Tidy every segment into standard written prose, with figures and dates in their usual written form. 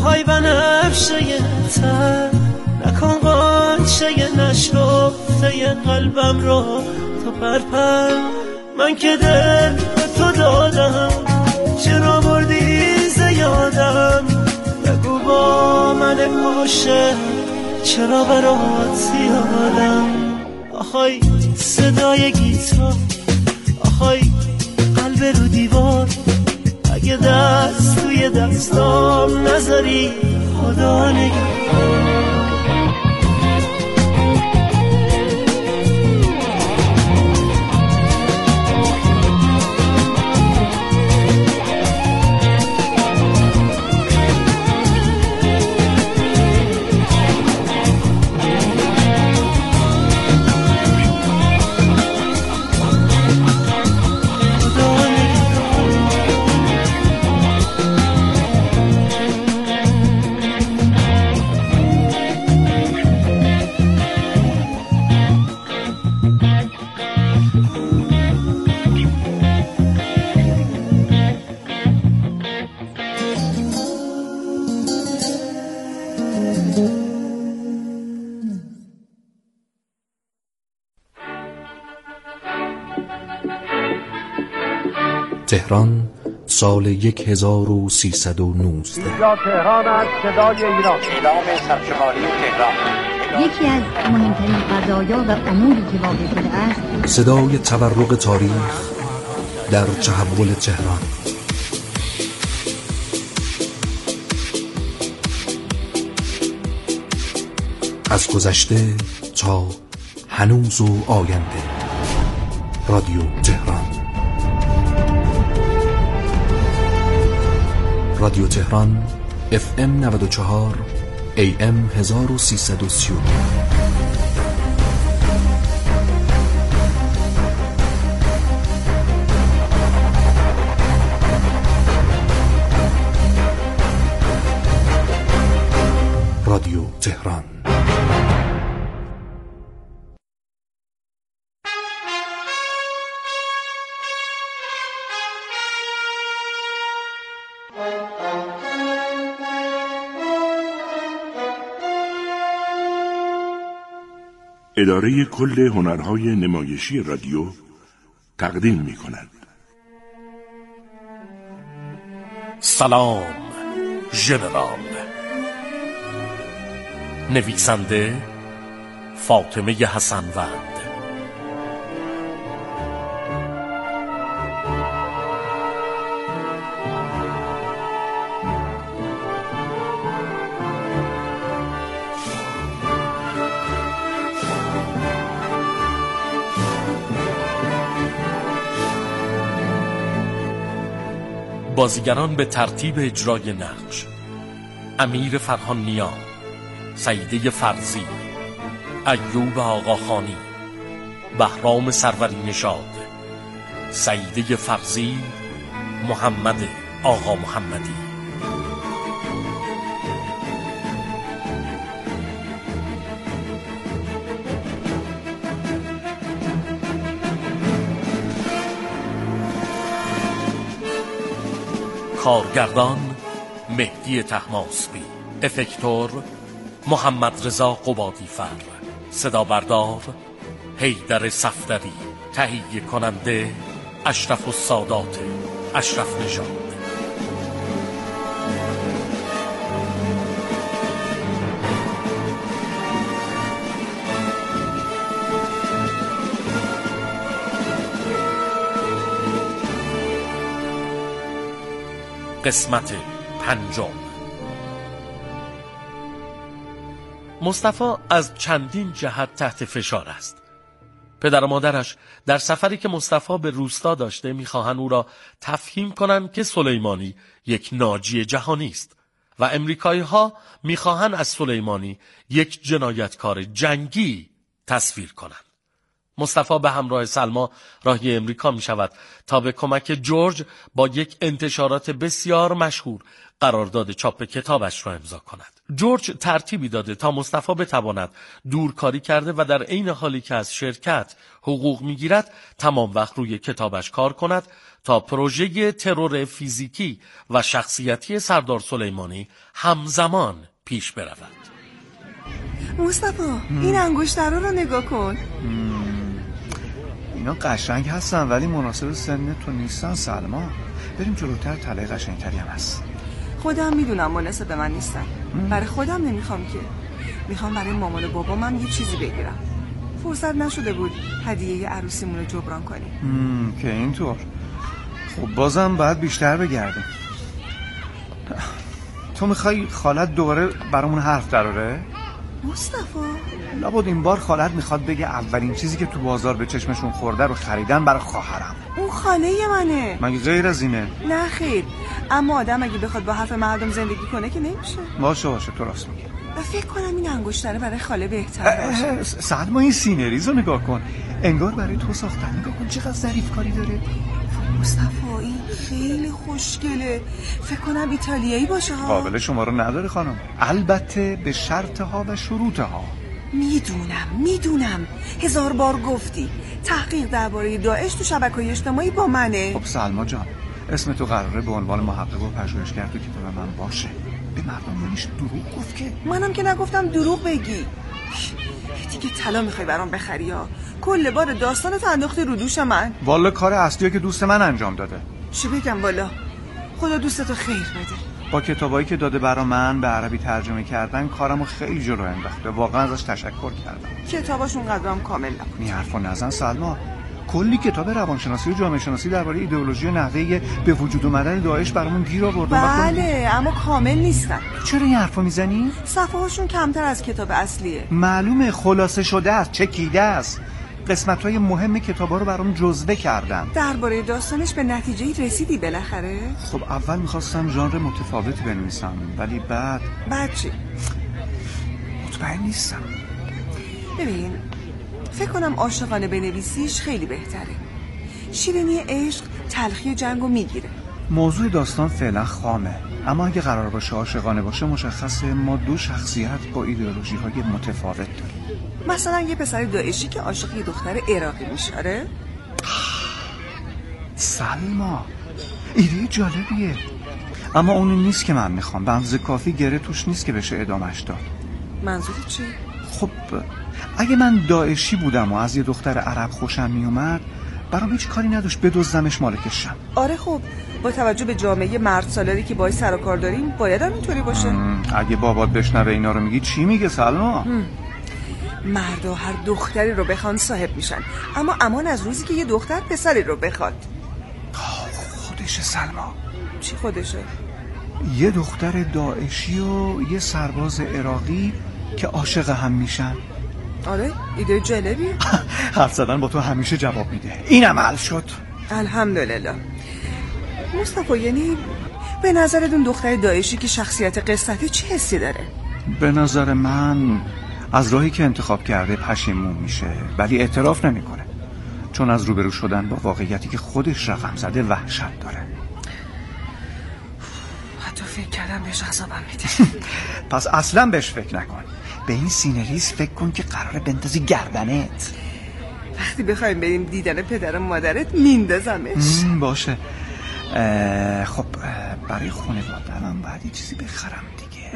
پای بنفشه تر نکن قانچه نشرفته قلبم رو تو پرپر. من که دل به تو دادم چرا بردی زیادم؟ بگو با من عاشق چرا برات زیادم؟ آهای صدای گیتار، آهای قلب رو دیوار، اگه دست توی دستام نذاری خدا نگهدار. تهران سال 1319. اینجا تهران است، صدای ایران. اعلام سرشماری تهران. یکی از مهمترین قضایا و اموری که واقع شده است صدای تورق تاریخ در تحول تهران. از گذشته تا هنوز و آینده. رادیو تهران. رادیو تهران FM 94 AM 1330. رادیو تهران. اداره کل هنرهای نمایشی رادیو تقدیم می کند. سلام ژنرال. نویسنده فاطمه حسنوند. بازیگران به ترتیب اجرای نقش: امیر فرهان نیا، سعیده فرزی، ایوب آقاخانی، بهرام سروری نژاد، سعیده فرزی، محمد آقا محمدی. کارگردان مهدی طهماسبی، افکتور محمد رضا قبادی‌فر، صدا بردار حیدر صفدری، تهیه کننده اشرف السادات اشرف نژاد. قسمت 5. مصطفی از چندین جهت تحت فشار است. پدر و مادرش در سفری که مصطفی به روستا داشته می‌خواهند او را تفهیم کنند که سلیمانی یک ناجی جهانی است و امریکایی‌ها می‌خواهند از سلیمانی یک جنایتکار جنگی تصویر کنند. مصطفی به همراه سلما راهی امریکا می شود تا به کمک جورج با یک انتشارات بسیار مشهور قرارداد چاپ کتابش را امضا کند. جورج ترتیبی داده تا مصطفی بتواند دورکاری کرده و در عین حالی که از شرکت حقوق میگیرد تمام وقت روی کتابش کار کند تا پروژه ترور فیزیکی و شخصیتی سردار سلیمانی همزمان پیش برود. مصطفی این انگشترها رو نگاه کن. اینا قشنگ هستن ولی مناسب سن تو نیستن سلما. بریم جلوتر، طلای قشنگتری هم هست. خودم میدونم مناسب من نیستن. برای خودم نمیخوام که، میخوام برای مامان و بابامم یه چیزی بگیرم. فرصت نشده بود هدیه عروسیمون رو جبران کنیم. که اینطور. خب بازم باید بیشتر بگردیم. تو میخوای خالت دوباره برامون حرف دراره؟ مصطفی لابد این بار خالت میخواد بگه اولین چیزی که تو بازار به چشمشون خورده رو خریدن برای خواهرم. اون خاله منه. مگه غیر از اینه؟ نه خیر، اما آدم اگه بخواد با حرف مردم زندگی کنه که نمیشه. باشه تو راست میگی. فکر کنم این انگشتره برای خاله بهتر باشه. سلما این سینریز رو نگاه کن، انگار برای تو ساختن. نگاه کن چقدر ظریف کاری داره. مصطفی این خیلی خوشگله. فکر کنم ایتالیایی باشه ها. قابل شما رو نداره خانم، البته به شرطها و شروطها. میدونم 1000 بار گفتی تحقیق درباره داعش تو شبکه‌های اجتماعی با منه. خب سلما جان، اسم تو قراره به عنوان محقق و پژوهشگر تو کتاب من باشه. به مردم نمیشه دروغ گفت که. منم که نگفتم دروغ بگی. دیگه طلا میخوای برام بخری ها؟ کل بار داستانت انداختی رو دوش من. والا کار اصلیه که دوست من انجام داده. چی بگم والا؟ خدا دوستتو خیر بده. با کتابایی که داده برا من به عربی ترجمه کردن کارمو خیلی جلو انداخته. واقعا ازش تشکر کردم. کتاباشون قدرم کامل نبود. این حرفو نزن سلما. کلی کتاب روانشناسی و جامعه شناسی درباره ایدئولوژی و نحوه به وجود اومدن داعش برامون گیر آوردن. بله اما کامل نیستن. چرا این حرفو میزنی؟ صفحه‌هاشون کمتر از کتاب اصلیه. معلومه خلاصه شده است، چکیده است. قسمت‌های مهم کتابا رو برام جزوه کردم. درباره داستانش به نتیجه‌ای رسیدی بالاخره؟ خب اول می‌خواستم ژانر متفاوتی بنویسم ولی بعد چی؟ مطمئن نیستم. ببین فکر کنم عاشقانه بنویسیش خیلی بهتره. شیرینی عشق تلخی جنگو میگیره. موضوع داستان فعلا خامه، اما اگه قرار باشه عاشقانه باشه مشخصه ما دو شخصیت با ایدئولوژی‌های متفاوت داریم. مثلا یه پسر داعشی که عاشق یه دختر عراقی میشه. سلما ایده جالبیه، اما اون نیست که من میخوام. به اندازه کافی گره توش نیست که بشه ادامهش داد. منظورت چی؟ خب اگه من داعشی بودم و از یه دختر عرب خوشم میومد برام هیچ کاری نداشت بدزدمش مالکش شم. آره خب با توجه به جامعه مرد سالاری که باهاش سر و کار داریم باید هم اینطوری باشه. اگه بابات بشنوه اینا رو میگی چی میگه سلما؟ مردا هر دختری رو بخوان صاحب میشن، اما امان از روزی که یه دختر پسری رو بخواد. خودشه سلما. چی خودشه؟ یه دختر داعشی و یه سرباز عراقی که عاشق هم میشن. آره ایده جالبیه. حرف زدن با تو همیشه جواب میده. اینم حل شد. الحمدلله. مصطفی یعنی به نظرت اون دختر داعشی که شخصیت قصتی چه حسی داره؟ به نظر من از راهی که انتخاب کرده پشیمون میشه ولی اعتراف نمیکنه، چون از روبرو شدن با واقعیتی که خودش رقم زده وحشت داره. حتی فکر کردم بهش عذابم میده. پس اصلا بهش فکر نکن. به این سینریز فکر کن که قراره بندازی گردنت. وقتی بخوایم بریم دیدن پدر و مادرت میندازمش. باشه. خب برای خانواده‌ام باید یه چیزی بخرم دیگه.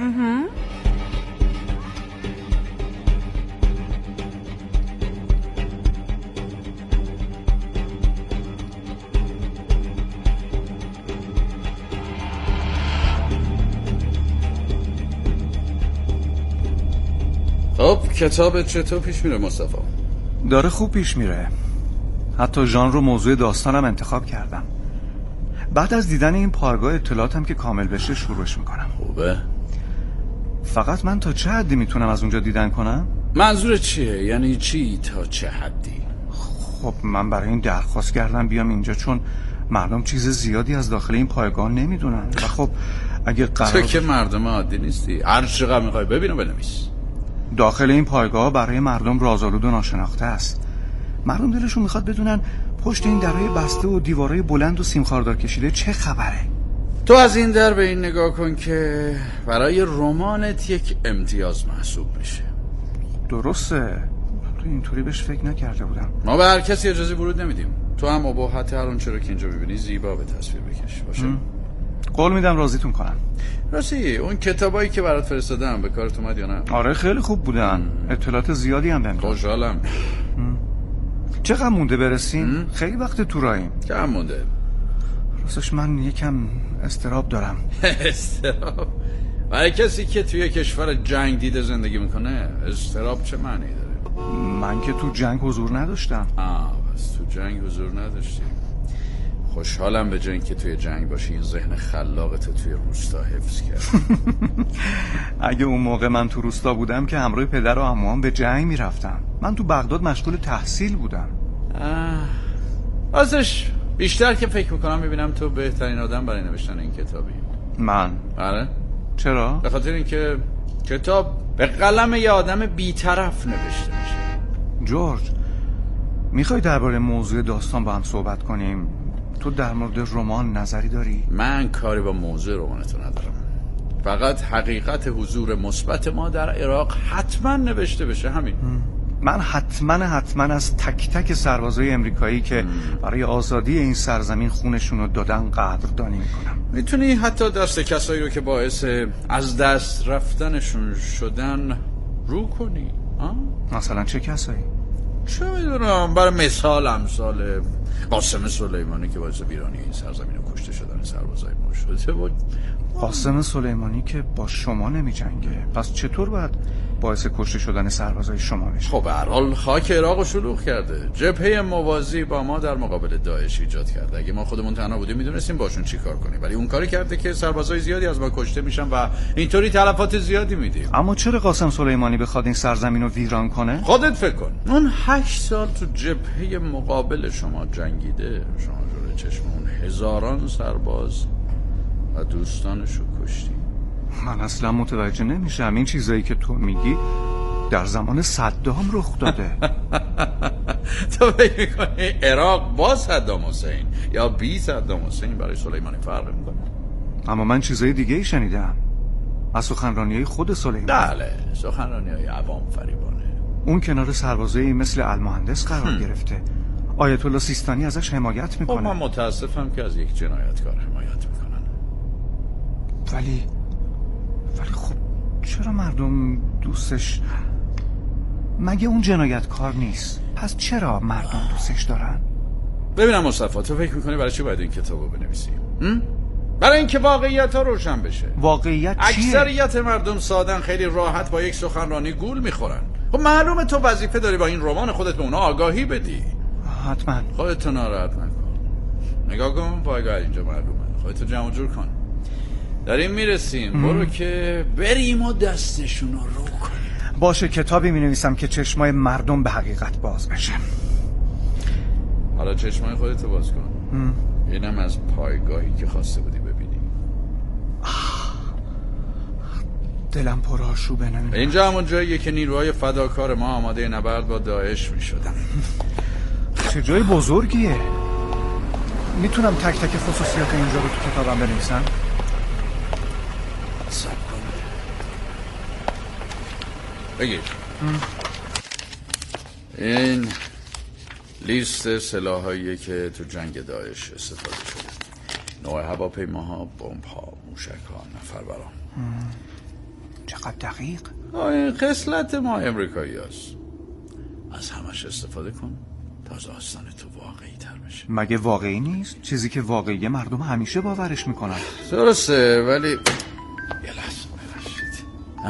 خب کتاب چطور پیش میره مصطفی؟ داره خوب پیش میره. حتی ژانر رو موضوع داستانم انتخاب کردم. بعد از دیدن این پایگاه اطلاعاتم که کامل بشه شروعش میکنم. خوبه. فقط من تا چه حدی میتونم از اونجا دیدن کنم؟ منظور چیه؟ یعنی چی تا چه حدی؟ خب من برای این درخواست کردم بیام اینجا چون مردم چیز زیادی از داخل این پایگاه نمیدونن و خب اگه قرار... تو که مردم عادی نیستی، هر چقدر میخوای ببینو بنویس. داخل این پایگاه برای مردم رازآلود و ناشناخته است. مردم دلشون میخواد بدونن پشت این درهای بسته و دیوارهای بلند و سیمخاردار کشیده چه خبره. تو از این در به این نگاه کن که برای رمانت یک امتیاز محسوب میشه. درسته، اینطوری بهش فکر نکرده بودم. ما به هر کسی اجازه ورود نمیدیم. تو هم اباحت هر اون چرا که اینجا ببینی زیبا به تصویر بکش باشه. قول میدم راضیتون کنم. راستی اون کتابایی که برات فرستادم به کارت اومد یا نه؟ آره خیلی خوب بودن. اطلاعات زیادی هم بهم داد. خوشحالم. چقدر مونده برسیم؟ خیلی وقت تو راهیم. کم مونده. راستش من یکم اضطراب دارم. اضطراب؟ برای کسی که توی کشور جنگ دیده زندگی میکنه اضطراب چه معنی داره؟ من که تو جنگ حضور نداشتم. بس تو جنگ حضور نداشتی. خوشحالم به جای اینکه توی جنگ باشی این ذهن خلاقت توی روستا حفظ کرد. اگه اون موقع من تو روستا بودم که همراه پدر و عموام به جنگ میرفتم. من تو بغداد مشغول تحصیل بودم. راستش بیشتر که فکر میکنم میبینم تو بهترین آدم برای نوشتن این کتابی. من؟ آره. چرا؟ به خاطر اینکه کتاب به قلم یه آدم بی‌طرف نوشته میشه. جورج، میخوای درباره موضوع داستان با هم صحبت کنیم؟ تو در مورد رمان نظری داری؟ من کاری با موضوع رمانتو ندارم. فقط حقیقت حضور مثبت ما در عراق حتما نوشته بشه، همین. من حتما از تک تک سربازای امریکایی که برای آزادی این سرزمین خونشون رو دادن قدردانی میکنم. میتونی حتی دست کسایی رو که باعث از دست رفتنشون شدن رو کنی؟ مثلا چه کسایی؟ چه میدونم، برای مثال امثال قاسم سلیمانی که باعث ویرانی این سرزمین رو کشته شدن سربازای ما شده. قاسم سلیمانی که با شما نمی جنگه، پس چطور باید باعث کشته شدن سربازای شما بشه؟ خب به هر حال خاک عراق رو شلوغ کرده. جبهه موازی با ما در مقابل داعش ایجاد کرده. اگه ما خودمون تنها بودیم میدونستیم باشون چی کار کنیم، ولی اون کاری کرده که سربازای زیادی از ما کشته میشن و اینطوری تلفات زیادی میدیم. اما چرا قاسم سلیمانی بخواد این سرزمین رو ویران کنه؟ خودت فکر کن. اون 8 سال تو جبهه مقابل شما جنگیده. شما جلوی چشم اون هزاران سرباز و دوستانشو کشتی. من اصلا متوجه نمیشم این چیزایی که تو میگی در زمان صدام رخ داده. تو فکر میکنی عراق با صدام حسین یا بی صدام حسین برای سلیمانی فرق میکنه؟ اما من چیزای دیگه ای شنیدم از سخنرانی‌های خود سلیمانی. بله، سخنرانی‌های عوام فریبانه. اون کنار سربازایی مثل المهندس قرار گرفته. آیت الله سیستانی ازش حمایت میکنه. من متاسفم که از یک جنایتکار حمایت میکنن. ولی خب چرا مردم دوستش؟ مگه اون جنایتکار نیست؟ پس چرا مردم دوستش دارن؟ ببینم مصطفی، تو فکر میکنی برای چی باید این کتابو بنویسی؟ برای اینکه واقعیت ها روشن بشه. واقعیت چیه؟ اکثریت مردم سادن خیلی راحت با یک سخنرانی گول میخورن. خب معلومه تو وظیفه داری با این رمان خودت به اونا آگاهی بدی. حتما. خودتو ناراحت نکن. نگاه کن پایگاه اینجا معلومه. خودتو جمع جور کن. داریم میرسیم. برو که بریم و دستشون رو کنیم. باشه، کتابی مینویسم که چشمای مردم به حقیقت باز بشه. حالا چشمای خودتو باز کن. اینم از پایگاهی که خواسته بودی ببینی. دلم پر آشوبه. نمیدونم. اینجا همون جاییه که نیروهای فداکار ما آماده نبرد با داعش میشدن. چه جای بزرگیه. میتونم تک تک خصوصیات اینجا رو تو کتابم بنویسم؟ صبر کن. بگیر. این لیست سلاحایی که تو جنگ داعش استفاده شده. نوع هواپیماها، بمب‌ها، موشک‌ها، نفربران. چقدر دقیق. این خصلت ما امریکایی هست. از همش استفاده کن تا داستان تو واقعی تر بشه. مگه واقعی نیست؟ چیزی که واقعیه مردم همیشه باورش میکنن. درسته، ولی یه لحظه ببخشید.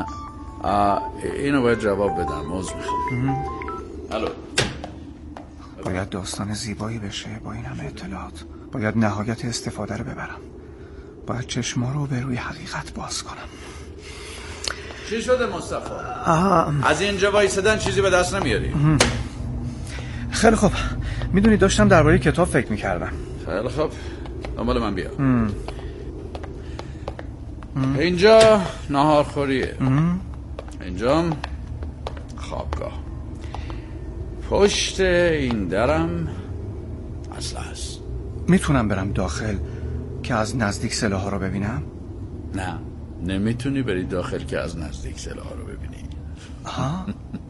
اینو باید جواب بدم. موضوع میخوام. الو. باید داستان زیبایی بشه با این همه اطلاعات. باید نهایت استفاده رو ببرم. باید چشما رو به روی حقیقت باز کنم. چی شده مصطفی؟ از اینجا وایسادن چیزی به دست نمیاری؟ خیلی خوب. میدونی داشتم درباره کتاب فکر میکردم. خیلی خوب، دنبال من بیا. اینجا ناهارخوریه. اینجا خوابگاه. پشت این درم اسلحه است. میتونم برم داخل که از نزدیک سلاح‌ها رو ببینم؟ نه، نمیتونی بری داخل که از نزدیک سلاح‌ها رو ببینی. ها؟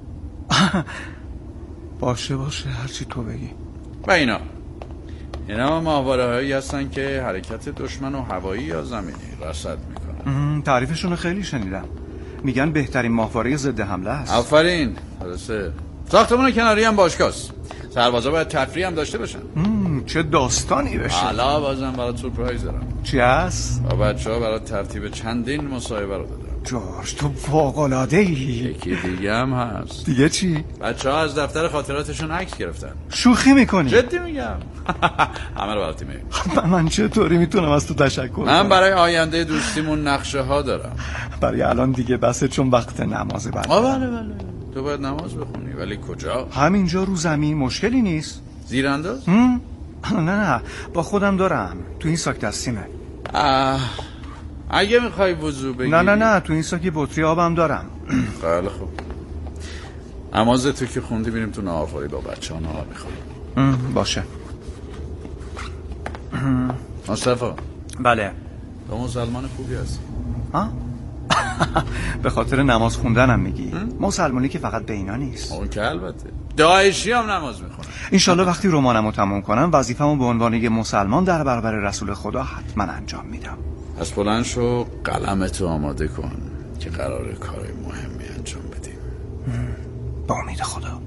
باشه هرچی تو بگی. و اینا ماهواره‌هایی هستن که حرکت دشمن و هوایی یا زمینی رصد میکنن. تعریفشون رو خیلی شنیدم. میگن بهترین ماهواره ضد حمله است. آفرین. درسته. ساختمان کناری هم باشگاهست. سربازا باید تفریح هم داشته باشن. چه داستانی بشه. حالا بازم برات سورپرایز دارم. چی هست؟ با بچه‌ها برات ترتیب چندین مصاحبه رو دادم. جورج تو فوق‌العاده‌ای. یکی دیگه هم هست. دیگه چی؟ بچه‌ها از دفتر خاطراتشون عکس گرفتن. شوخی میکنی؟ جدی میگم. همه رو برات میگم. من چطوری میتونم از تو تشکر کنم؟ من برای آینده دوستیمون نقشه ها دارم. برای الان دیگه بسه، چون وقت نمازه. بله. تو باید نماز بخونی، ولی کجا؟ همینجا رو زمین. مشکلی نیست. زیرانداز؟ نه با خودم دارم. تو این ساک دستیمه. اگه میخوای وضو بگیری. نه تو این ساک بطری آبم دارم. خیلی خوب. نماز تو که خوندی میریم تو ناهارخوری با بچه‌ها نهار میخوریم. باشه. مصطفی. بله. تو مسلمان خوبی هستی. به خاطر نماز خوندنم میگی؟ مسلمانی که فقط به اینا نیست. اون که البته داعشی هم نماز میخونن. انشالله وقتی رمانمو تموم کنم وظیفه‌مو به عنوان یک مسلمان در برابر رسول خدا حتما انجام میدم. پس بلند شو قلمتو آماده کن که قراره کار مهمی انجام بدیم. با امید خدا.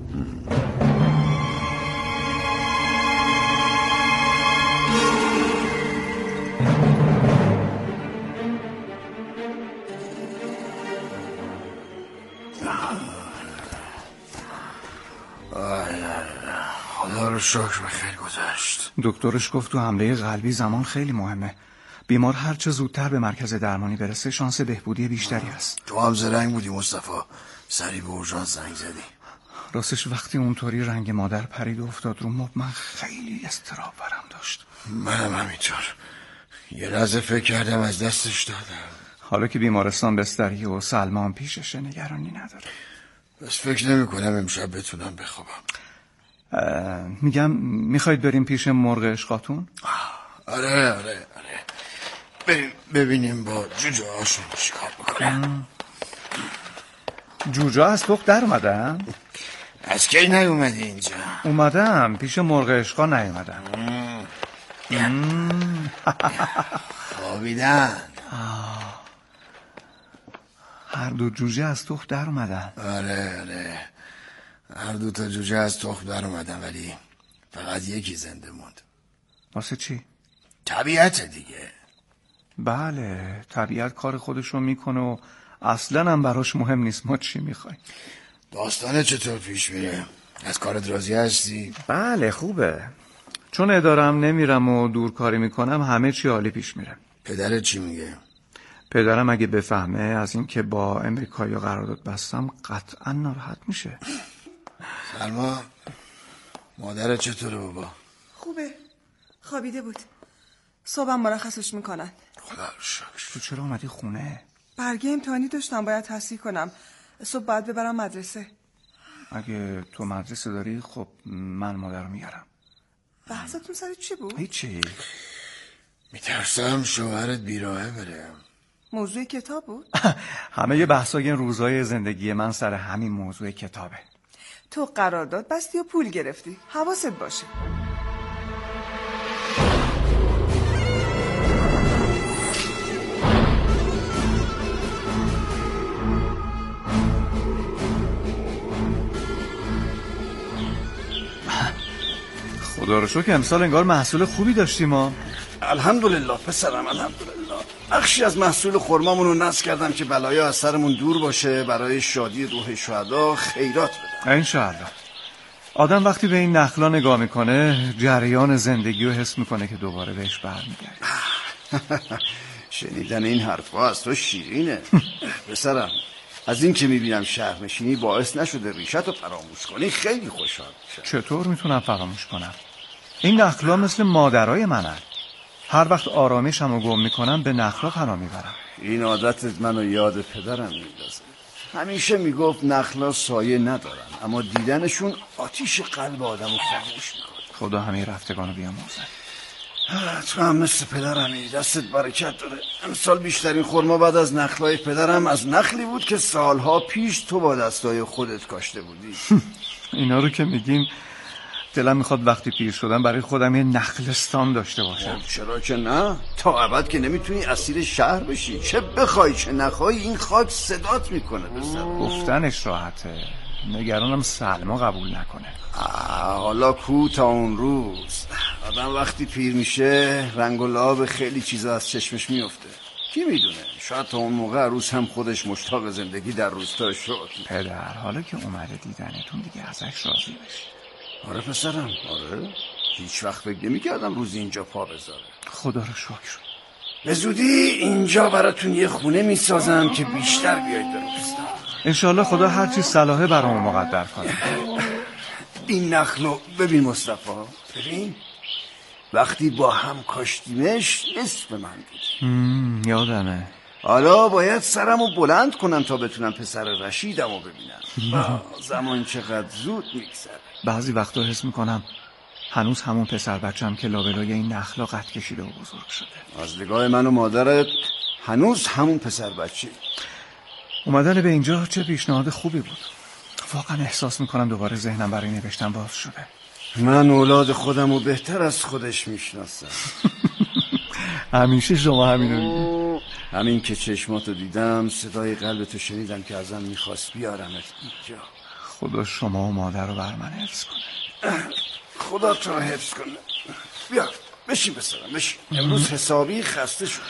خدا رو شکر بخیر گذشت. دکترش گفت تو حمله قلبی زمان خیلی مهمه. بیمار هر چه زودتر به مرکز درمانی برسه شانس بهبودی بیشتری هست. تو هم زرنگ بودی مصطفی، سری به اورژانس زنگ زدی. راستش وقتی اونطوری رنگ مادر پرید و افتاد رو مبل من خیلی اضطراب برم داشت. منم همینطور. یه لحظه فکر کردم از دستش دادم. حالا که بیمارستان بستریه و سلمان پیششه نگرانی نداره. بس فکر نمی کنم امشب بتونم بخوابم. میگم میخواید بریم پیش مرغ عشقاتون؟ آره بریم ببینیم با جوجه هاشون چیکار میکنن. جوجه از تخت در اومدن؟ از کی نیومدی اینجا؟ اومدم پیش مرغ عشقا نیومدم. خوابیدن. هر دو جوجه از تخت در اومدن. آره هر دو تا جوجه از تخم در اومدن، ولی فقط یکی زنده موند. واسه چی؟ طبیعت دیگه. بله طبیعت کار خودشو میکنه و اصلا هم براش مهم نیست ما چی میخوایم. داستانه چطور پیش میره؟ از کارت راضی هستی؟ بله خوبه، چون ادارم نمیرم و دورکاری میکنم همه چی عالی پیش میره. پدرت چی میگه؟ پدرم اگه بفهمه از این که با امریکایی قرارداد بستم قطعا ناراحت میشه. سلما مادرت چطوره بابا؟ خوبه، خوابیده بود. صبحم مرخصش میکنن. خدا رو شکر. تو چرا اومدی خونه؟ برگه امتحانی داشتم باید تصحیح کنم. صبح باید ببرم مدرسه. اگه تو مدرسه داری خب من مادر رو میارم. بحثتون سر چی بود؟ هیچی. میترسم شوهرت بیراهه بره. موضوع کتاب بود؟ همه یه بحثای روزای زندگی من سر همین موضوع کتابه. تو قرارداد بستی و پول گرفتی، حواست باشه. خدا رو شکر امسال انگار محصول خوبی داشتیم ما. الحمدلله پسرم، الحمدلله. بخشی از محصول خرمامون رو نصب کردم که بلایا از سرمون دور باشه، برای شادی روح شهدا خیرات بدم. انشاءالله. آدم وقتی به این نخلا نگاه میکنه جریان زندگی رو حس میکنه که دوباره بهش برمیگرده. شنیدن این حرفا از تو شیرینه. پسرم از این که میبینم شهرنشینی باعث نشده ریشت رو فراموش کنی خیلی خوشحال میشم. چطور میتونم فراموش کنم؟ این نخلا مثل مادرای منن. هر وقت آرامشم رو گم میکنم به نخلا پناه میبرم. این عادتت منو یاد پدرم میندازه. همیشه میگفت نخلا سایه ندارن، اما دیدنشون آتیش قلب آدمو خاموش میکنه. خدا همه رفتگانو بیامرزه. تو هم مثل پدرمی، دستت برکت داره. امسال بیشترین خرما بعد از نخلای پدرم از نخلی بود که سالها پیش تو با دستای خودت کاشته بودی. اینا رو که میگین دلم میخواد وقتی پیر شدم برای خودم یه نخلستان داشته باشم. چرا که نه؟ تا ابد که نمیتونی اسیر شهر بشی. چه بخوای چه نخوای این خاک صدات میکنه. گفتنش راحته، نگرانم سلما قبول نکنه. حالا کو تا اون روز. آدم وقتی پیر میشه رنگ و لعاب خیلی چیزا از چشمش میفته. کی میدونه شاید تا اون موقع عروس هم خودش مشتاق زندگی در روستا شد. پدر حالا که اومده دیدنتون دیگه ازش راضی بشی. آره پسرم، آره. هیچ وقت فکر نمی‌کردم روزی اینجا پا بذاره. خدا رو شکر. به زودی اینجا براتون یه خونه میسازم که بیشتر بیاید به روستا. انشالله خدا هر چی صلاحه برامون مقدر کنه. این نخلو ببین مصطفی، ببین وقتی با هم کاشتیمش نصف من بود. یادمه. حالا باید سرمو بلند کنم تا بتونم پسر رشیدمو ببینم. زمان چقدر زود میگذره. بعضی وقتا حس میکنم هنوز همون پسر بچم که لابلای این نخلا قد کشیده و بزرگ شده. از نگاه من و مادرت هنوز همون پسر بچه. اومدن به اینجا چه پیشنهاد خوبی بود. واقعا احساس میکنم دوباره ذهنم برای نوشتن باز شده. من اولاد خودم رو بهتر از خودش میشناسم. همیشه شما همینو میگی. همین که چشماتو دیدم صدای قلبتو شنیدم که ازم میخواست بیارمت اینجا. خدا شما و مادر رو بر من حفظ کنه. خدا تو رو حفظ کنه. بیا بشین پسرم بشین. امروز حسابی خسته شد.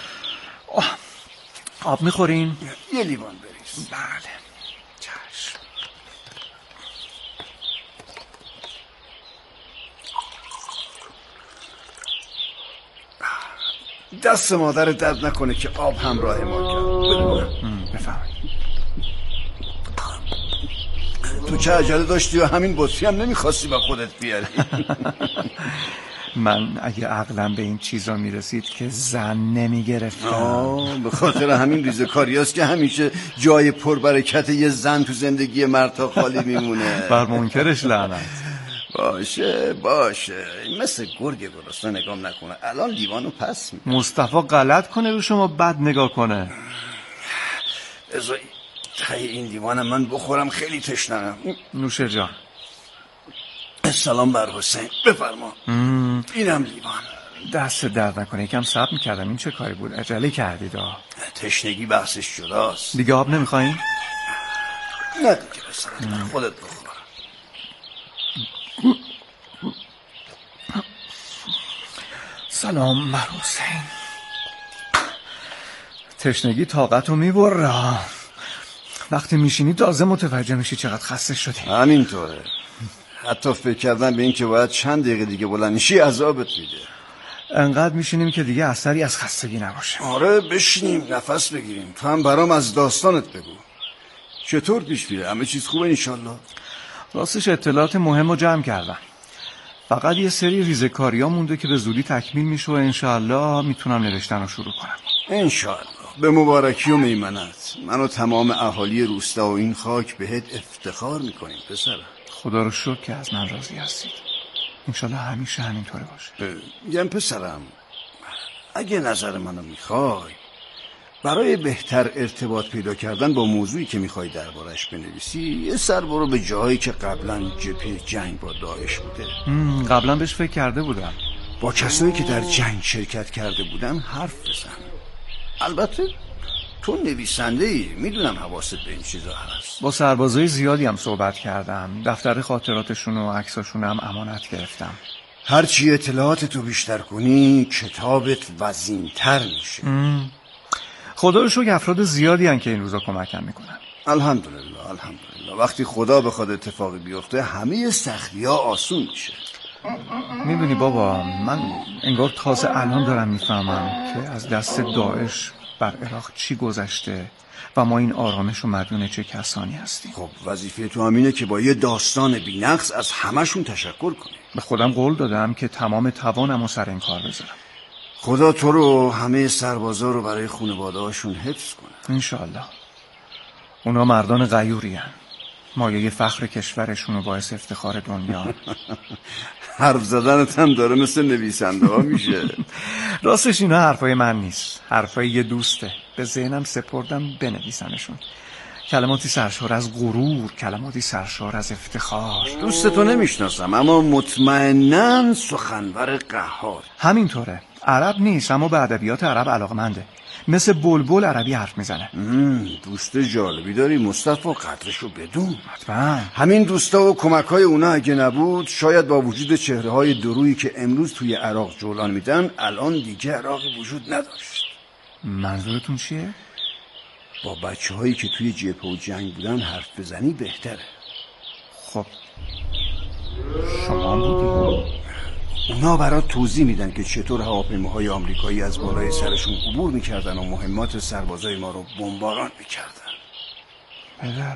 آب میخورین؟ یه لیوان بریز. بله چشم. دست مادر درد نکنه که آب همراه ما کرد. بفرمایید. تو چه عجله داشتی و همین بطری هم نمیخواستی با خودت بیاری؟ من اگه عقلم به این چیزا میرسید که زن نمیگرفتم. به خاطر همین ریزکاری هست که همیشه جای پربرکت یه زن تو زندگی مرتا خالی میمونه. بر منکرش لعنت. باشه مثل گرگ گرسنه نگام نکنه. الان لیوانو پس میده. مصطفی غلط کنه رو شما بد نگاه کنه. ازایی تایی این لیوانم من بخورم، خیلی تشنمم. نوشه جان. سلام بر حسین. بفرما. اینم لیوان. دست درد نکنه. یکم صبر میکردم. این چه کاری بود؟ عجله کردید. تشنگی بحثش جداست. دیگه آب نمیخواین؟ نه دیگه بسرم خودت بخور. سلام بر حسین. تشنگی طاقتو میبره. وقتی میشینی تازه متوجه میشی چقدر خسته شدی. همینطوره. حتی فکر کردن به این که باید چند دقیقه دیگه بلند نشی عذابت میده. انقدر میشینیم که دیگه اثری از خستگی نباشه. آره بشینیم نفس بگیریم. تو هم برام از داستانت بگو. چطور پیش میره؟ همه چیز خوبه انشالله؟ راستش اطلاعات مهم رو جمع کردم. فقط یه سری ریزکاری ها مونده که به زودی تکمیل میشه و انشالله میتونم نوشتن رو شروع کنم. انشالله. به مبارکی و میمنت. من و تمام اهالی روستا و این خاک بهت افتخار میکنیم پسرم. خدا رو شکر که از من راضی هستید. انشالله همیشه همینطوره باشه. میگم پسرم اگه نظر منو میخوای برای بهتر ارتباط پیدا کردن با موضوعی که میخوای دربارش بنویسی یه سر برو به جاهایی که قبلا جبهه جنگ با داعش بوده. قبلا بهش فکر کرده بودم. با کسایی که در جنگ شرکت کرده بودن حرف بزن. البته تو نویسنده ای، میدونم حواست به این چیزا هست. با سربازای زیادی هم صحبت کردم. دفتر خاطراتشون و عکساشون هم امانت گرفتم. هرچی اطلاعات تو بیشتر کنی کتابت وزین‌تر میشه. خدا رو شکر افراد زیادی هن که این روزا کمکم میکنن. الحمدلله. وقتی خدا بخواد اتفاقی بیفته همه سختی‌ها آسون میشه. میدونی بابا من انگار تازه الان دارم میفهمم که از دست داعش بر عراق چی گذشته و ما این آرامش و مدیون چه کسانی هستیم. خب وظیفه تو همینه که با یه داستان بی‌نقص از همشون تشکر کنی. به خودم قول دادم که تمام توانم رو سر این کار بذارم. خدا تو رو همه سربازا رو برای خانواده‌هاشون حفظ کنه. انشالله. اونا مردان غیوری هن. مایه فخر کشورشون و باعث افتخار دنیا. حرف زدنت هم داره مثل نویسنده ها میشه. راستش اینا حرفای من نیست، حرفای یه دوسته. به ذهنم سپردم بنویسمشون. کلماتی سرشار از غرور، کلماتی سرشار از افتخار. دوستتو نمیشناسم اما مطمئناً سخنور قهار. همینطوره. عرب نیست اما به ادبیات عرب علاقمنده. مثل بلبل عربی حرف میزنه. دوست جالبی داری مصطفی، قدرشو بدون. حتما. همین دوستا و کمک‌های اونا اگه نبود شاید با وجود چهره‌های درویی که امروز توی عراق جولان میدن الان دیگه عراقی وجود نداشت. منظورتون چیه؟ با بچه‌هایی که توی جبهه و جنگ بودن حرف بزنی بهتره. خب شما بودی؟ اونا برات توضیح میدن که چطور هواپیماهای آمریکایی از بالای سرشون عبور میکردن و مهمات سربازای ما رو بمباران میکردن. پدر،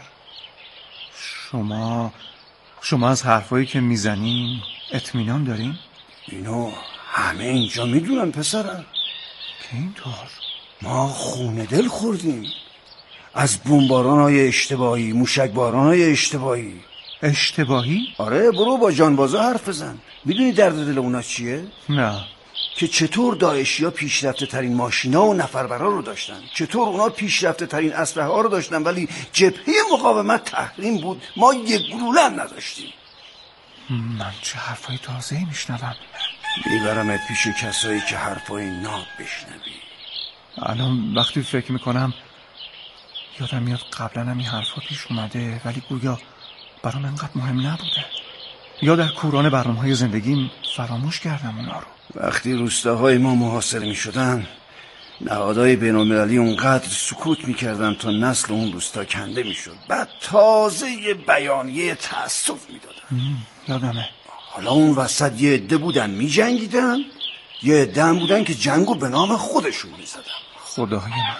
شما از حرفایی که میزنین اطمینان دارین؟ اینو همه اینجا میدونن پسرم. که اینطور؟ ما خونه دل خوردیم از بمباران‌های اشتباهی، موشکباران‌های اشتباهی. اشتباهی؟ آره، برو با جانبازا حرف بزن. میدونی درد دل اونا چیه؟ نه. که چطور داعشی‌ها پیشرفته ترین ماشینا و نفربرا رو داشتن، چطور اونا پیشرفته ترین اسلحه ها رو داشتن ولی جبهه مقاومت تحریم بود، ما یک گلوله نداشتیم. من چه حرفای تازه‌ای میشنوم. میبرمت پیش کسایی که حرفای ناب بشنوی. الان وقتی فکر میکنم یادم میاد قبلا هم این حرفا پیش اومده ولی گویا برام انقدر مهم نبوده، یا در کوران برنامه‌های زندگیم فراموش کردم اونا رو. وقتی روستاهای ما محاصره میشدن نهادهای بین‌المللی اونقدر سکوت میکردن تا نسل اون روستا کنده میشد، بعد تازه یه بیانیه تأسف میدادن. یادمه. حالا اون وسط یه عده بودن میجنگیدن، یه عده هم بودن که جنگو به نام خودشون میزدن. خدای من،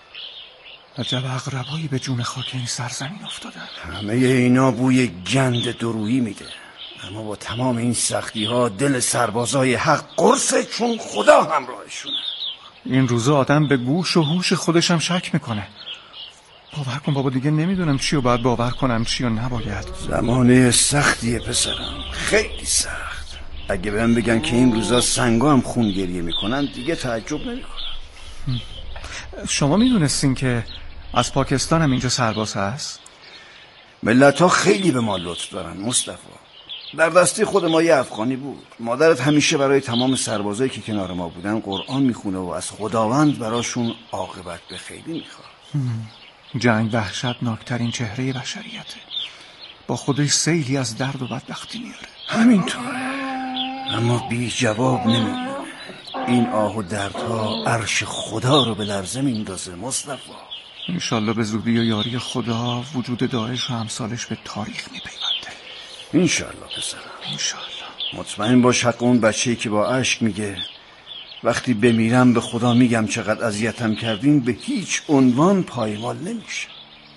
عجب اغربایی به جون خاک این سرزمین افتادن. همه اینا بوی گند درویی میده، اما با تمام این سختی ها دل سربازای حق قرصه، چون خدا همراهشونه. این روزا آدم به گوش و هوش خودشم شک میکنه. باور کن بابا، دیگه نمیدونم چی رو باید باور کنم چی رو نباید. زمانه سختیه پسرم، خیلی سخت. اگه بهم بگن که این روزا سنگا هم خون گریه میکنن دیگه تعجب نمیکنم. شما میدونستین که از پاکستان هم اینجا سرباز هست؟ ملت ها خیلی به ما لطف دارن مصطفی. در دسته خود ما یه افغانی بود. مادرت همیشه برای تمام سربازایی که کنار ما بودن قرآن میخونه و از خداوند براشون عاقبت به خیلی میخواد. جنگ وحشتناکترین چهره بشریته، با خودش سیلی از درد و بدبختی میاره. همینطوره، اما بی جواب نمیمونه. این آه و دردها عرش خدا رو به لرزه میندازه مصطفی. انشالله به زودی و یاری خدا وجود داعش و امثالش به تاریخ میپیونده. انشالله پسرم، انشالله. مطمئن باش حق اون بچه‌ای که با اشک میگه وقتی بمیرم به خدا میگم چقدر اذیتم کردین به هیچ عنوان پایمال نمیشه.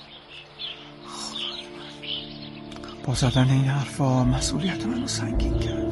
خدای من، با زدن این حرفا مسئولیت منو سنگین کرد.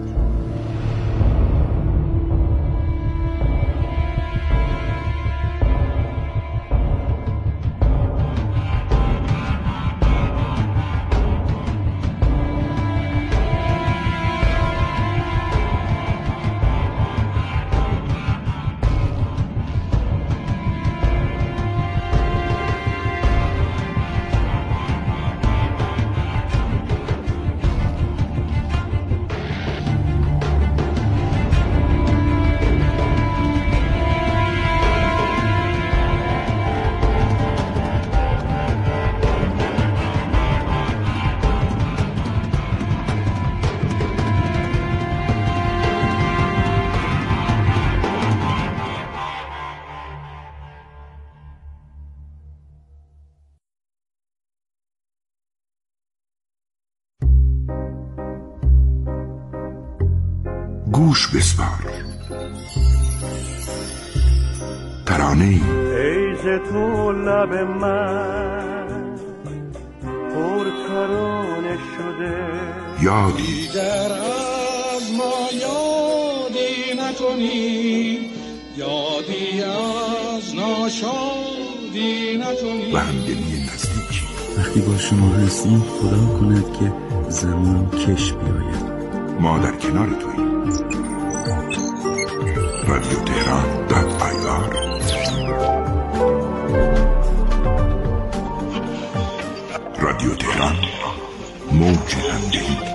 گوش بسپار. ترانه ای ای ز تو لب من پر ترانه شده، یادی در از ما یادی نکنی، یادی از ناشادی نکنی و همدلی نزدیکی. وقتی با شما هستیم خدا کند که زمان کش بیاید. ما در کنار توییم. رادیو تهران .IR رادیو تهران، موج همدلی.